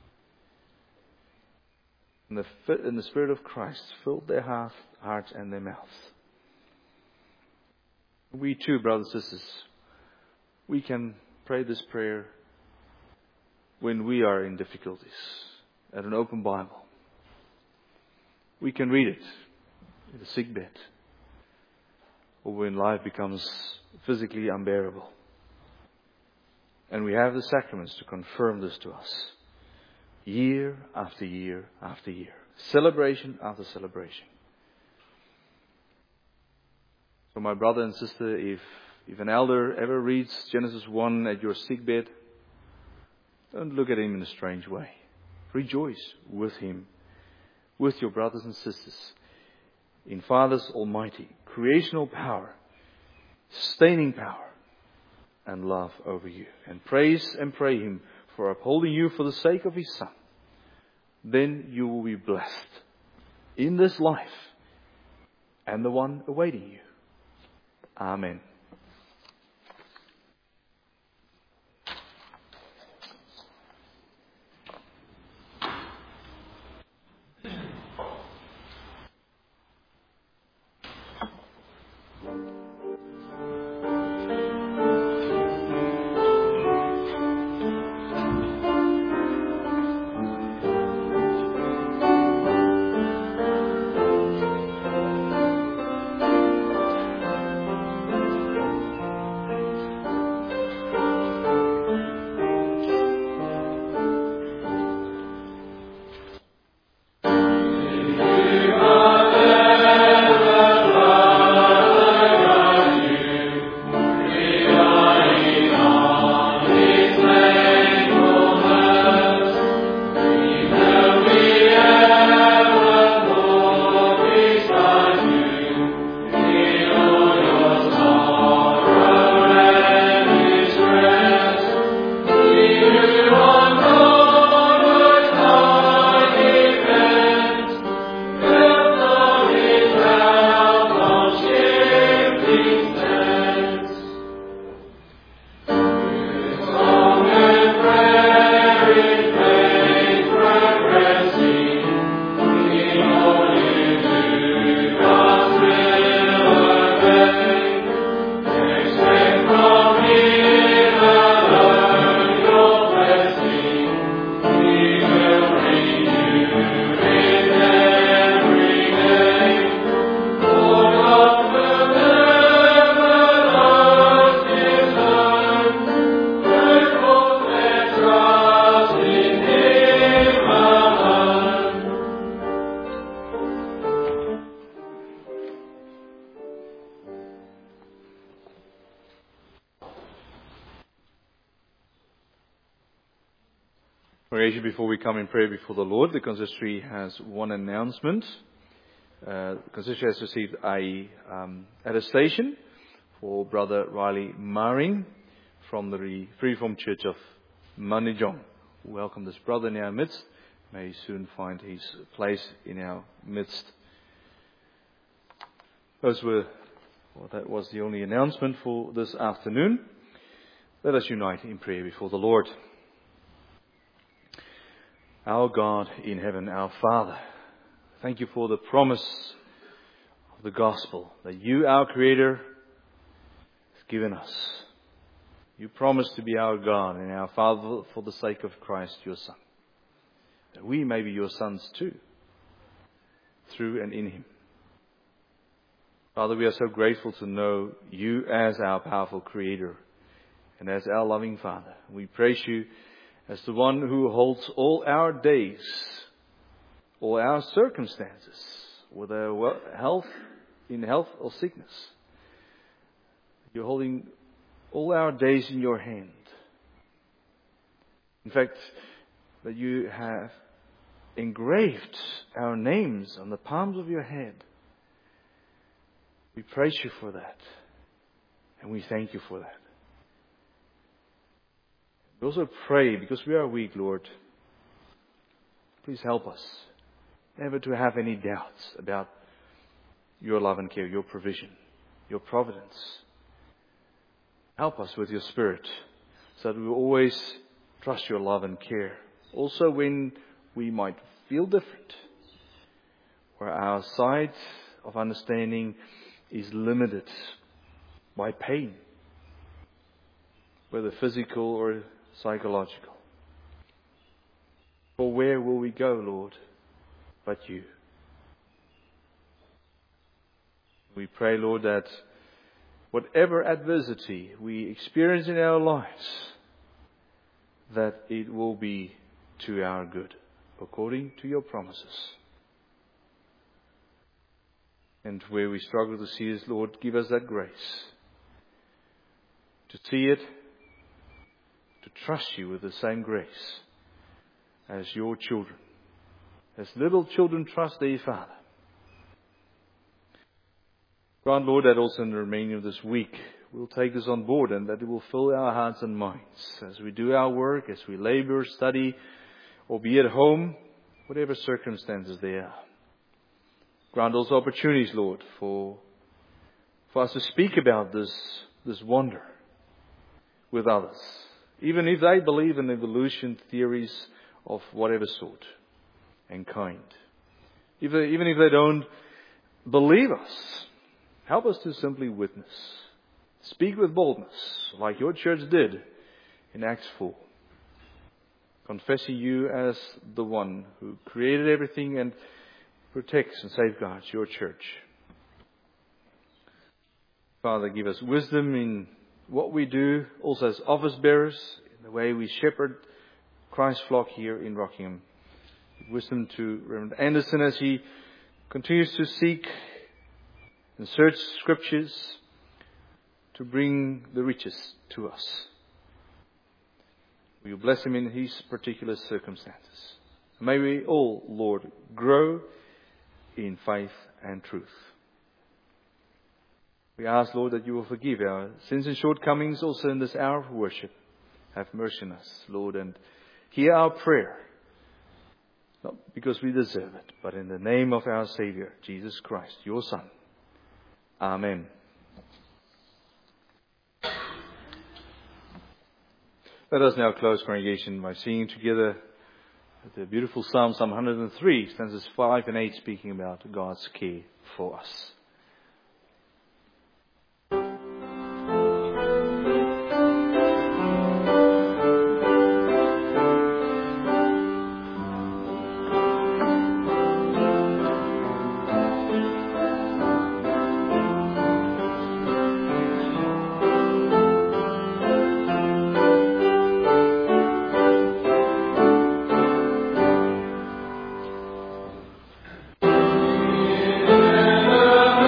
And the, and the Spirit of Christ filled their heart, hearts and their mouths. We too, brothers and sisters, we can pray this prayer when we are in difficulties at an open Bible. We can read it in a sick bed, or when life becomes physically unbearable. And we have the sacraments to confirm this to us. Year after year after year. Celebration after celebration. So my brother and sister, if, if an elder ever reads Genesis one at your sick bed, don't look at him in a strange way. Rejoice with him, with your brothers and sisters, in Father's almighty, creational power, sustaining power, and love over you. And praise and pray Him for upholding you for the sake of His Son. Then you will be blessed in this life and the one awaiting you. Amen. Congregation, before we come in prayer before the Lord, the consistory has one announcement. Uh, the consistory has received a um, attestation for Brother Riley Maring from the Free Reformed Church of Manijong. Welcome this brother in our midst. May he soon find his place in our midst. Those were, well, that was the only announcement for this afternoon. Let us unite in prayer before the Lord. Our God in heaven, our Father, thank you for the promise of the gospel that you, our Creator, have given us. You promised to be our God and our Father for the sake of Christ, your Son, that we may be your sons too, through and in Him. Father, we are so grateful to know you as our powerful Creator and as our loving Father. We praise you as the one who holds all our days, all our circumstances, whether health, in health or sickness. You're holding all our days in your hand. In fact, that you have engraved our names on the palms of your hand. We praise you for that. And we thank you for that. We also pray, because we are weak, Lord, please help us never to have any doubts about your love and care, your provision, your providence. Help us with your Spirit so that we will always trust your love and care. Also when we might feel different, where our sight of understanding is limited by pain, whether physical or psychological. For where will we go, Lord, but you? We pray, Lord, that whatever adversity we experience in our lives, that it will be to our good, according to your promises. And where we struggle to see this, Lord, give us that grace to see it, to trust you with the same grace as your children, as little children trust their Father. Grant, Lord, that also in the remaining of this week we'll take this on board and that it will fill our hearts and minds as we do our work, as we labor, study, or be at home, whatever circumstances there are. Grant also opportunities, Lord, for, for us to speak about this, this wonder with others, even if they believe in evolution theories of whatever sort and kind. If they, even if they don't believe us, help us to simply witness. Speak with boldness, like your church did in Acts four. Confessing you as the one who created everything and protects and safeguards your church. Father, give us wisdom in what we do, also as office bearers, in the way we shepherd Christ's flock here in Rockingham. Wisdom to Reverend Anderson as he continues to seek and search scriptures to bring the riches to us. Will you bless him in his particular circumstances? May we all, Lord, grow in faith and truth. We ask, Lord, that you will forgive our sins and shortcomings also in this hour of worship. Have mercy on us, Lord, and hear our prayer. Not because we deserve it, but in the name of our Savior, Jesus Christ, your Son. Amen. Let us now close, congregation, by singing together the beautiful Psalm, Psalm one hundred three, stanzas five and eight, speaking about God's care for us. Amen.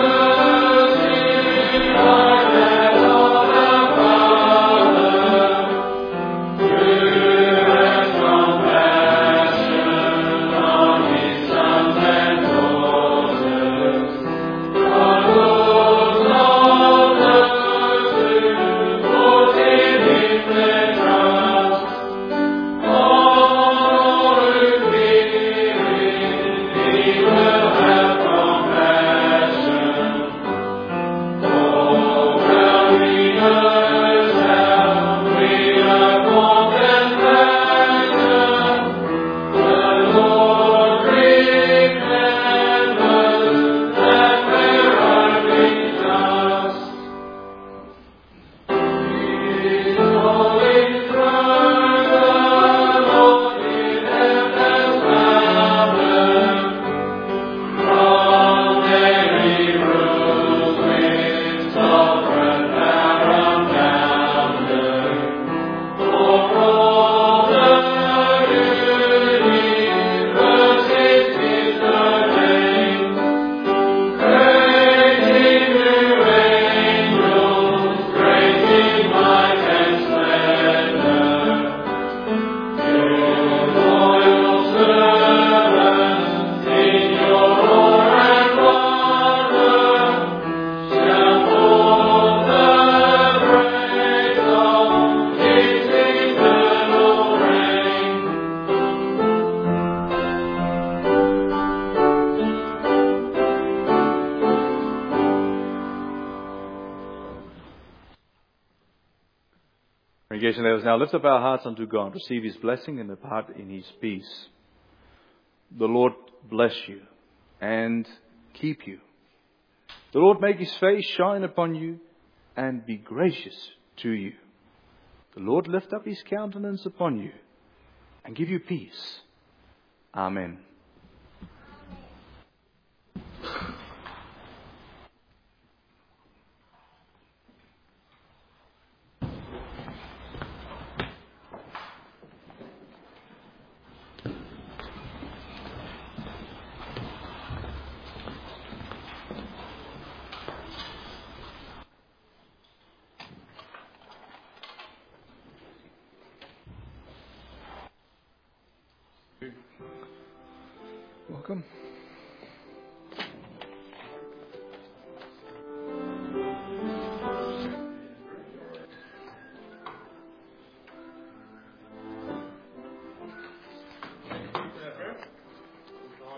congregation, let us now lift up our hearts unto God, receive His blessing and depart in His peace. The Lord bless you and keep you. The Lord make His face shine upon you and be gracious to you. The Lord lift up His countenance upon you and give you peace. Amen. Welcome.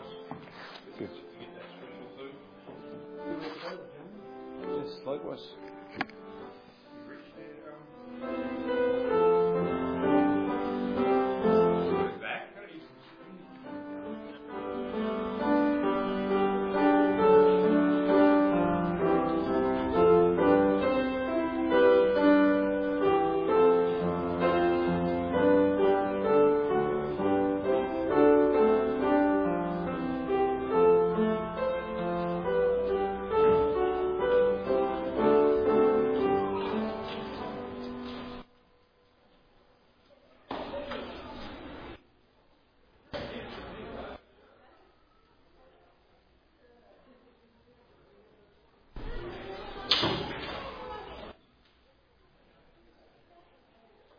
Good. Yes, likewise.